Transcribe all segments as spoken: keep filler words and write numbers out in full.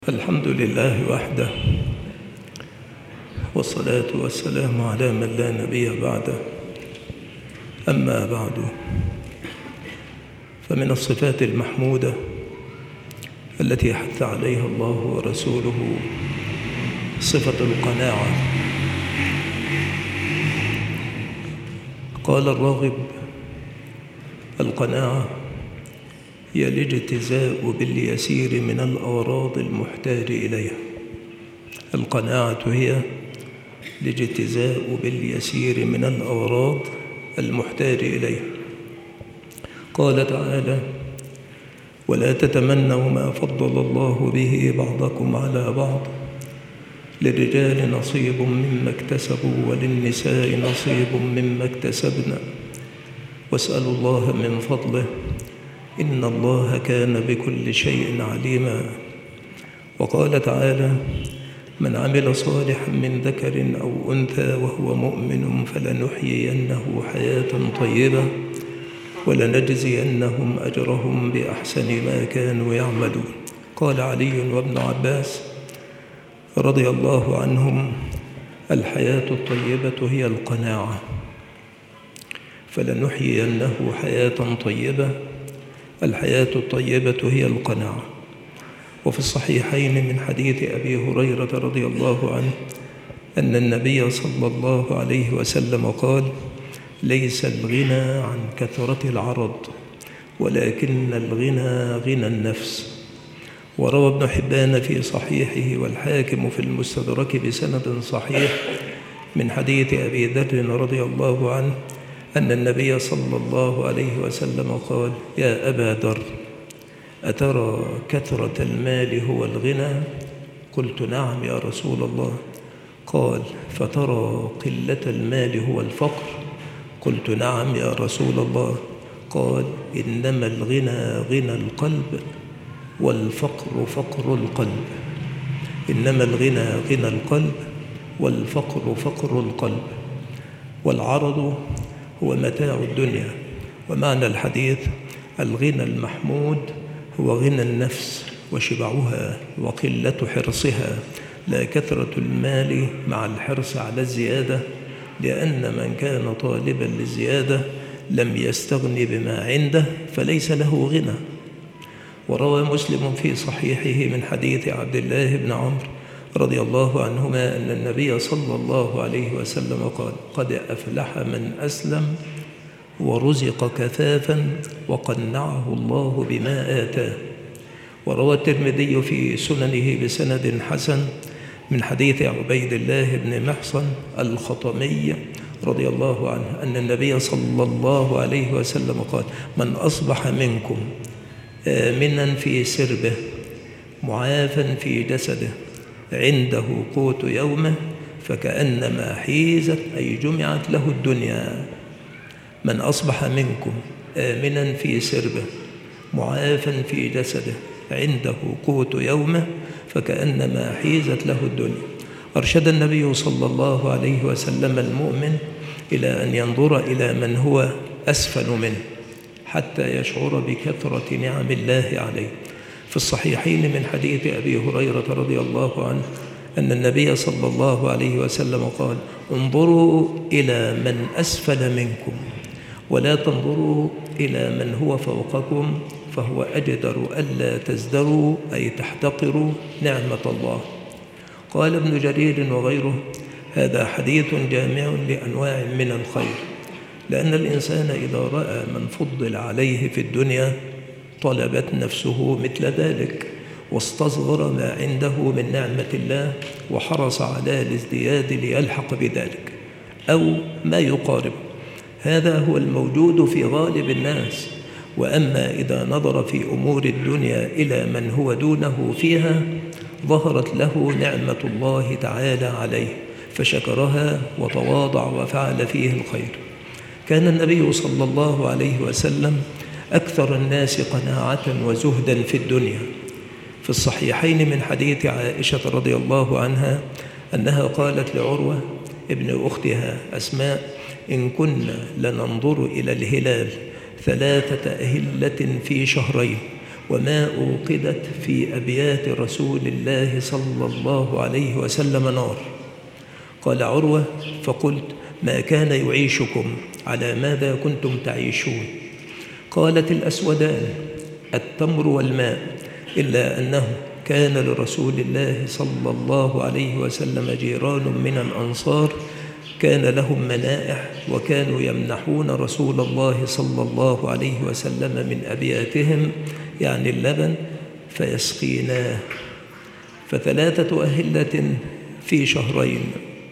الحمد لله وحده، والصلاة والسلام على من لا نبي بعده. أما بعد، فمن الصفات المحمودة التي حث عليها الله ورسوله صفة القناعة. قال الراغب: القناعة هي الاجتزاء باليسير من الأغراض المحتاج إليها. القناعة هي الاجتزاء باليسير من الأغراض المحتاج إليها. قال تعالى: ولا تتمنوا ما فضل الله به بعضكم على بعض، للرجال نصيب مما اكتسبوا وللنساء نصيب مما اكتسبن، واسألوا الله من فضله إن الله كان بكل شيء عليما. وقال تعالى: من عمل صالحا من ذكر أو أنثى وهو مؤمن فلنحيينه حياة طيبة ولنجزينهم أجرهم بأحسن ما كانوا يعملون. قال علي وابن عباس رضي الله عنهم: الحياة الطيبة هي القناعة، فلنحيينه حياة طيبة. الحياة الطيبة هي القناعة. وفي الصحيحين من حديث أبي هريرة رضي الله عنه أن النبي صلى الله عليه وسلم قال: ليس الغنى عن كثرة العرض، ولكن الغنى غنى النفس. وروى ابن حبان في صحيحه والحاكم في المستدرك بسند صحيح من حديث أبي ذر رضي الله عنه أن النبي صلى الله عليه وسلم قال: يا أبا ذر، أترى كثرة المال هو الغنى؟ قلت: نعم يا رسول الله. قال: فترى قلة المال هو الفقر؟ قلت: نعم يا رسول الله. قال: إنما الغنى غنى القلب، والفقر فقر القلب. إنما الغنى غنى القلب، والفقر فقر القلب. والعرض هو متاع الدنيا. ومعنى الحديث: الغنى المحمود هو غنى النفس وشبعها وقلة حرصها، لا كثرة المال مع الحرص على الزيادة، لأن من كان طالبا للزيادة لم يستغن بما عنده فليس له غنى. وروى مسلم في صحيحه من حديث عبد الله بن عمرو رضي الله عنهما أن النبي صلى الله عليه وسلم قال: قد أفلح من أسلم ورزق كفافا وقنعه الله بما آتاه. وروى الترمذي في سننه بسند حسن من حديث عبيد الله بن محصن الخطمي رضي الله عنه أن النبي صلى الله عليه وسلم قال: من أصبح منكم آمنا في سربه معافا في جسده عنده قوت يومه فكأنما حيزت أي جمعت له الدنيا. من أصبح منكم آمنا في سربه معافا في جسده عنده قوت يومه فكأنما حيزت له الدنيا. أرشد النبي صلى الله عليه وسلم المؤمن إلى أن ينظر إلى من هو أسفل منه حتى يشعر بكثرة نعم الله عليه. في الصحيحين من حديث أبي هريرة رضي الله عنه أن النبي صلى الله عليه وسلم قال: انظروا إلى من أسفل منكم ولا تنظروا إلى من هو فوقكم، فهو أجدر ألا تزدروا أي تحتقروا نعمة الله. قال ابن جرير وغيره: هذا حديث جامع لأنواع من الخير، لأن الإنسان إذا رأى من فضل عليه في الدنيا طلبت نفسه مثل ذلك، واستصغر ما عنده من نعمة الله وحرص على الازدياد ليلحق بذلك أو ما يقارب. هذا هو الموجود في غالب الناس. وأما إذا نظر في أمور الدنيا إلى من هو دونه فيها ظهرت له نعمة الله تعالى عليه فشكرها وتواضع وفعل فيه الخير. كان النبي صلى الله عليه وسلم أكثر الناس قناعة وزهدا في الدنيا. في الصحيحين من حديث عائشة رضي الله عنها أنها قالت لعروة ابن أختها أسماء: إن كنا لننظر إلى الهلال ثلاثة أهلة في شهرين وما أوقدت في أبيات رسول الله صلى الله عليه وسلم نار. قال عروة: فقلت: ما كان يعيشكم؟ على ماذا كنتم تعيشون؟ قالت: الأسودان، التمر والماء، إلا أنه كان لرسول الله صلى الله عليه وسلم جيران من الأنصار كان لهم منائح، وكانوا يمنحون رسول الله صلى الله عليه وسلم من أبياتهم، يعني اللبن، فيسقيناه. فثلاثة أهلة في شهرين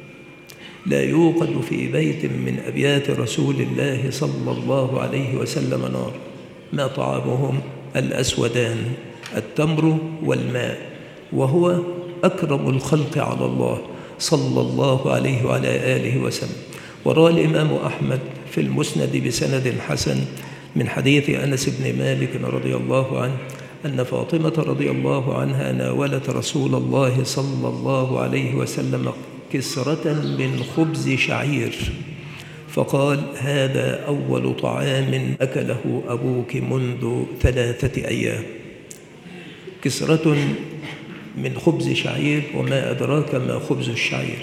لا يوقد في بيت من أبيات رسول الله صلى الله عليه وسلم نار. ما طعامهم؟ الأسودان، التمر والماء، وهو أكرم الخلق على الله صلى الله عليه وعلى آله وسلم. وروى الإمام أحمد في المسند بسند حسن من حديث أنس بن مالك رضي الله عنه أن فاطمة رضي الله عنها ناولت رسول الله صلى الله عليه وسلم كسرة من خبز شعير، فقال: هذا أول طعام أكله أبوك منذ ثلاثة أيام. كسرة من خبز شعير، وما أدراك ما خبز الشعير.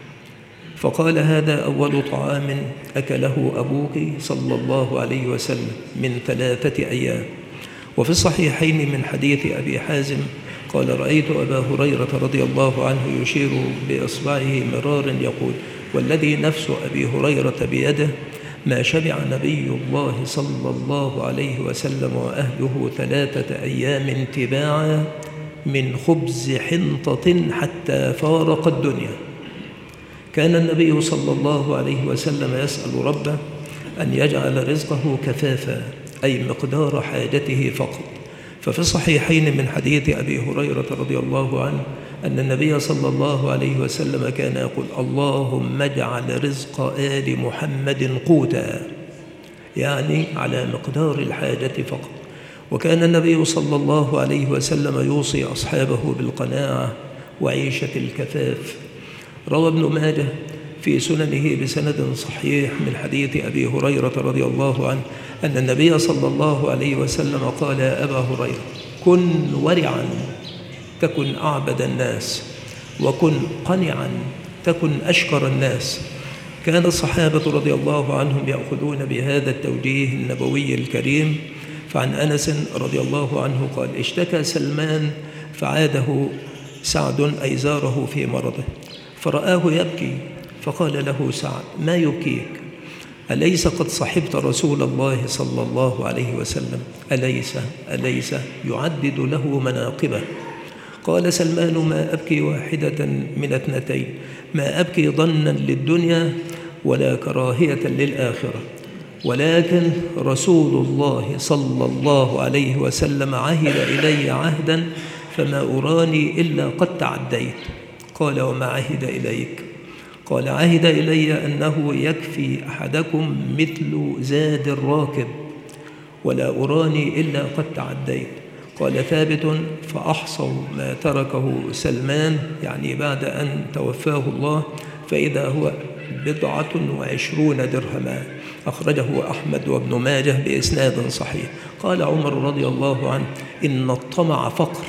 فقال: هذا أول طعام أكله أبوك صلى الله عليه وسلم من ثلاثة أيام. وفي الصحيحين من حديث أبي حازم قال: رأيت أبا هريرة رضي الله عنه يشير بإصبعه مرارا يقول: والذي نفس أبي هريرة بيده ما شبع نبي الله صلى الله عليه وسلم وأهله ثلاثة أيام تباعا من خبز حنطة حتى فارق الدنيا. كان النبي صلى الله عليه وسلم يسأل ربه أن يجعل رزقه كفافا، أي مقدار حاجته فقط. ففي الصحيحين من حديث أبي هريرة رضي الله عنه أن النبي صلى الله عليه وسلم كان يقول: اللهم اجعل رزق آل محمد قوتا، يعني على مقدار الحاجة فقط. وكان النبي صلى الله عليه وسلم يوصي أصحابه بالقناعة وعيشة الكفاف. روى ابن ماجه في سننه بسند صحيح من حديث أبي هريرة رضي الله عنه أن النبي صلى الله عليه وسلم قال: يا أبا هريرة، كن ورعا تكن أعبد الناس، وكن قنعا تكن أشكر الناس. كان الصحابة رضي الله عنهم يأخذون بهذا التوجيه النبوي الكريم. فعن أنس رضي الله عنه قال: اشتكى سلمان فعاده سعد أي زاره في مرضه، فرآه يبكي، فقال له سعد: ما يبكيك؟ أليس قد صحبت رسول الله صلى الله عليه وسلم؟ أليس أليس يعدد له مناقبه؟ قال سلمان: ما أبكي واحدة من اثنتين، ما أبكي ظنا للدنيا ولا كراهية للآخرة، ولكن رسول الله صلى الله عليه وسلم عهد إلي عهدا فما أراني إلا قد تعديت. قال: وما عهد إليك؟ قال: عهد إلي أنه يكفي أحدكم مثل زاد الراكب، ولا أراني إلا قد تعديت. قال ثابت: فأحصوا ما تركه سلمان، يعني بعد أن توفاه الله، فإذا هو بضعة وعشرون درهما. أخرجه أحمد وابن ماجه بإسناد صحيح. قال عمر رضي الله عنه: إن الطمع فقر،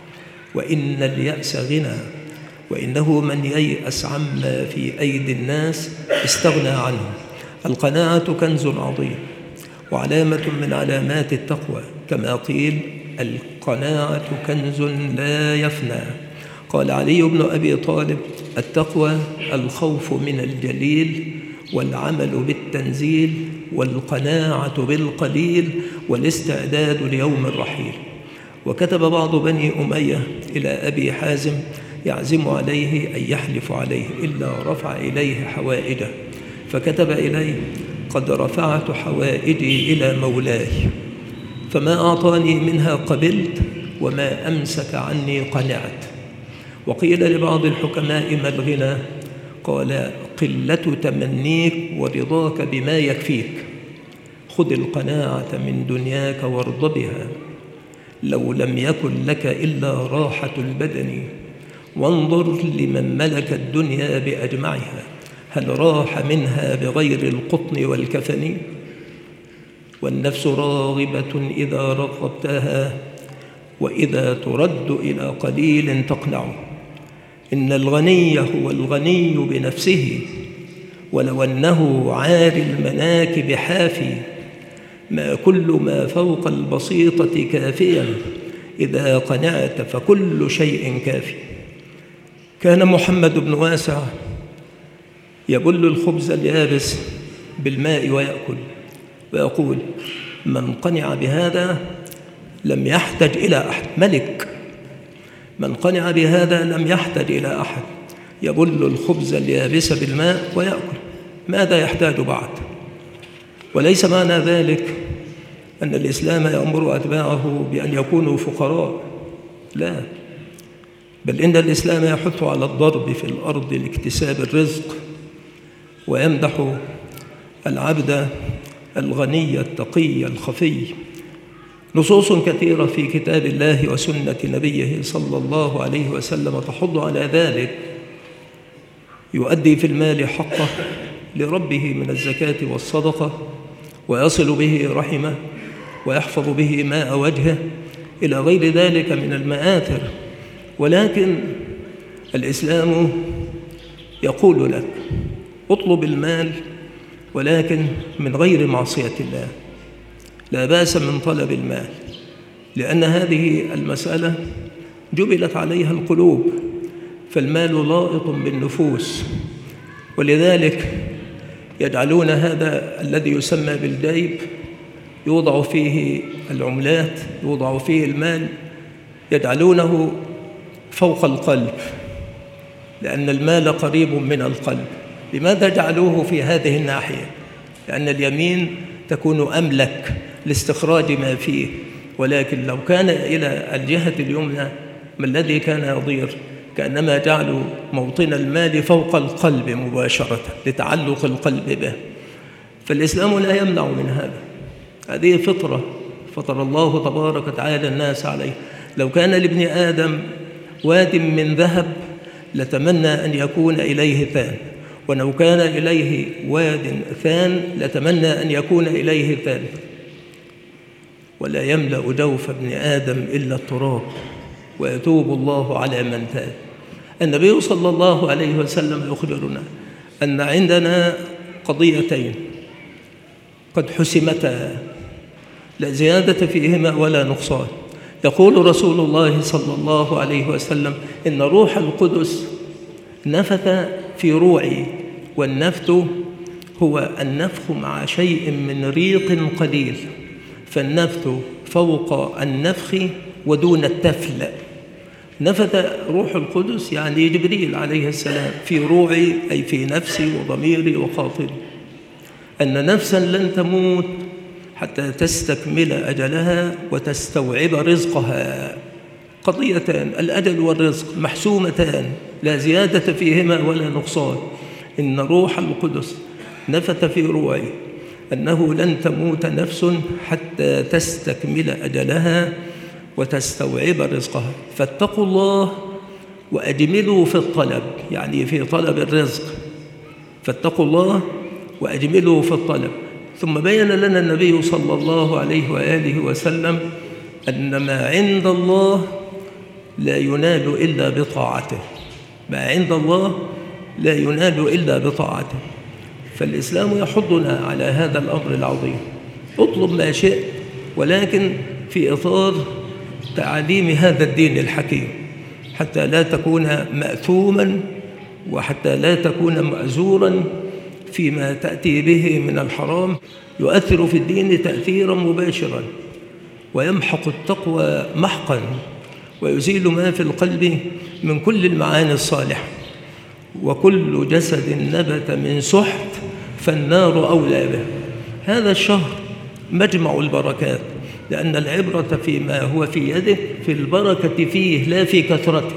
وإن اليأس غنى، وإنه من ييأس عما في أيدي الناس استغنى عنه. القناعة كنز عظيم وعلامة من علامات التقوى، كما قيل: القناعة كنز لا يفنى. قال علي بن أبي طالب: التقوى الخوف من الجليل، والعمل بالتنزيل، والقناعة بالقليل، والاستعداد ليوم الرحيل. وكتب بعض بني أمية إلى أبي حازم يعزم عليه أن يحلف عليه إلا رفع إليه حوائجه، فكتب إليه: قد رفعت حوائجي إلى مولاي، فما أعطاني منها قبلت، وما أمسك عني قنعت. وقيل لبعض الحكماء: ما الغنى؟ قال: قلة تمنيك ورضاك بما يكفيك. خذ القناعة من دنياك وارض بها، لو لم يكن لك إلا راحة البدن، وانظر لمن ملك الدنيا بأجمعها، هل راح منها بغير القطن والكفن؟ والنفس راغبة إذا رغبتها، وإذا ترد إلى قليل تقنع. إن الغني هو الغني بنفسه، ولو أنه عاري المناكب حافي، ما كل ما فوق البسيطة كافيا، إذا قنعت فكل شيء كافي. كان محمد بن واسع يبل الخبز اليابس بالماء ويأكل، ويقول: من قنع بهذا لم يحتج إلى أحد. ملك، من قنع بهذا لم يحتج إلى أحد، يبل الخبز اليابس بالماء ويأكل، ماذا يحتاج بعد؟ وليس معنى ذلك أن الإسلام يأمر أتباعه بأن يكونوا فقراء، لا، بل إن الإسلام يحث على الضرب في الأرض لاكتساب الرزق، ويمدح العبد الغني التقي الخفي. نصوص كثيرة في كتاب الله وسنة نبيه صلى الله عليه وسلم تحض على ذلك. يؤدي في المال حقه لربه من الزكاة والصدقة، ويصل به رحمه، ويحفظ به ماء وجهه، إلى غير ذلك من المآثر. ولكن الإسلام يقول لك: اطلب المال ولكن من غير معصية الله. لا بأس من طلب المال، لأن هذه المسألة جبلت عليها القلوب، فالمال لائق بالنفوس، ولذلك يجعلون هذا الذي يسمى بالجيب يوضع فيه العملات، يوضع فيه المال، يجعلونه فوق القلب، لأن المال قريب من القلب. لماذا جعلوه في هذه الناحية؟ لأن اليمين تكون أملك لاستخراج ما فيه، ولكن لو كان إلى الجهة اليمنى ما الذي كان يضير؟ كأنما جعلوا موطن المال فوق القلب مباشرة لتعلق القلب به. فالإسلام لا يمنع من هذا، هذه فطرة فطر الله تبارك وتعالى الناس عليه. لو كان لابن آدم واد من ذهب لتمنى أن يكون إليه ثان، ولو كان إليه واد ثان لتمنى أن يكون إليه ثالث. ولا يملأ جوف ابن آدم إلا التراب، ويتوب الله على من تاب. النبي صلى الله عليه وسلم يخبرنا أن عندنا قضيتين قد حسمتا، لا زيادة فيهما ولا نقصان. يقول رسول الله صلى الله عليه وسلم: إن روح القدس نفث في روعي. والنفث هو النفخ مع شيء من ريق قليل، فالنفث فوق النفخ ودون التفل. نفث روح القدس يعني جبريل عليه السلام في روعي، أي في نفسي وضميري وخاطري، أن نفسا لن تموت حتى تستكمل أجلها وتستوعب رزقها. قضيتان، الأجل والرزق، محسومتان لا زيادة فيهما ولا نقصان. إن روح القدس نفث في روعي أنه لن تموت نفس حتى تستكمل أجلها وتستوعب رزقها، فاتقوا الله وأجملوا في الطلب، يعني في طلب الرزق، فاتقوا الله وأجملوا في الطلب. ثم بين لنا النبي صلى الله عليه وآله وسلم أن ما عند الله لا ينال إلا بطاعته، ما عند الله لا ينال إلا بطاعته. فالإسلام يحضنا على هذا الأمر العظيم. اطلب ما شئت، ولكن في إطار تعاليم هذا الدين الحكيم، حتى لا تكون مأثوما وحتى لا تكون مأزورا فيما تأتي به من الحرام، يؤثر في الدين تأثيرا مباشرا، ويمحق التقوى محقا، ويزيل ما في القلب من كل المعاني الصالحة. وكل جسد نبت من سحت فالنار أولى به. هذا الشهر مجمع البركات، لأن العبرة فيما هو في يدك، في البركة فيه لا في كثرته.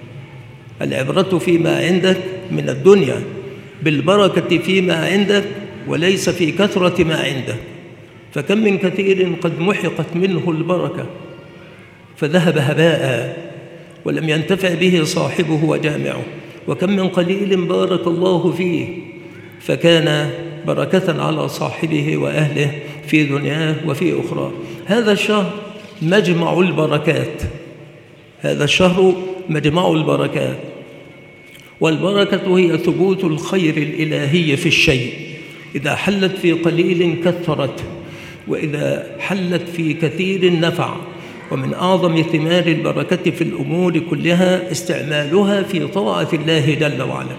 العبرة فيما عندك من الدنيا بالبركة فيما عندك، وليس في كثرة ما عندك. فكم من كثير قد محقت منه البركة فذهب هباء ولم ينتفع به صاحبه وجامعه، وكم من قليل بارك الله فيه فكان بركة على صاحبه وأهله في دنياه وفي أخرى. هذا الشهر مجمع البركات. هذا الشهر مجمع البركات، والبركة هي ثبوت الخير الإلهي في الشيء، إذا حلت في قليل كثرت، وإذا حلت في كثير نفع. ومن أعظم ثمار البركة في الأمور كلها استعمالها في طاعة الله جل وعلا.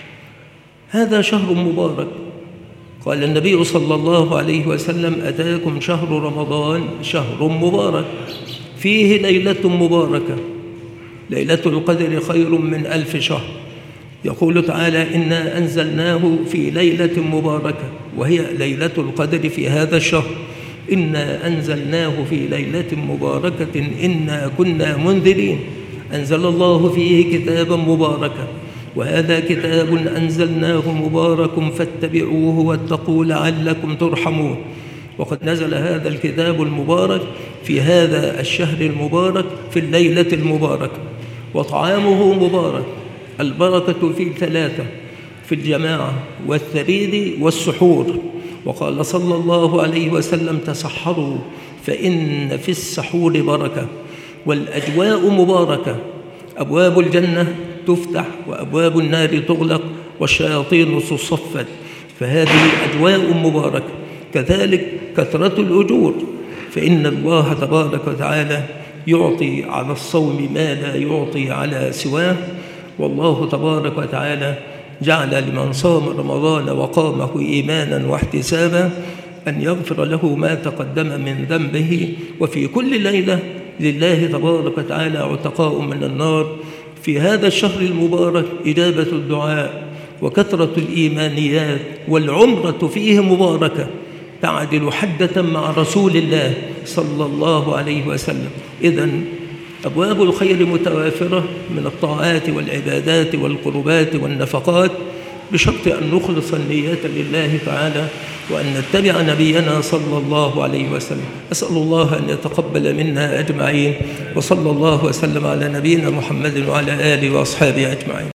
هذا شهر مبارك، قال النبي صلى الله عليه وسلم: أتاكم شهر رمضان شهر مبارك فيه ليلة مباركة، ليلة القدر خير من ألف شهر. يقول تعالى: إنا أنزلناه في ليلة مباركة، وهي ليلة القدر في هذا الشهر. إنا أنزلناه في ليلة مباركة إنا كنا منذرين. أنزل الله فيه كتابا مباركا، وهذا كتاب أنزلناه مبارك فاتبعوه واتقوا لعلكم ترحمون. وقد نزل هذا الكتاب المبارك في هذا الشهر المبارك في الليلة المباركة، وطعامه مبارك. البركة في ثلاثة: في الجماعة والثريد والسحور. وقال صلى الله عليه وسلم: تسحروا فإن في السحور بركة. والأجواء مباركة، أبواب الجنة تفتح وأبواب النار تغلق والشياطين تصفد، فهذه أجواء مباركة. كذلك كثرة الأجور، فإن الله تبارك وتعالى يعطي على الصوم ما لا يعطي على سواه. والله تبارك وتعالى جعل لمن صام رمضان وقامه إيمانا واحتسابا أن يغفر له ما تقدم من ذنبه. وفي كل ليلة لله تبارك وتعالى عتقاء من النار. في هذا الشهر المبارك إجابة الدعاء وكثرة الإيمانيات، والعمرة فيه مباركة تعدل حجة مع رسول الله صلى الله عليه وسلم. إذن أبواب الخير متوافرة من الطاعات والعبادات والقربات والنفقات، بشرط أن نخلص النية لله تعالى وأن نتبع نبينا صلى الله عليه وسلم. أسأل الله أن يتقبل منا أجمعين، وصلى الله وسلم على نبينا محمد وعلى آله وأصحابه أجمعين.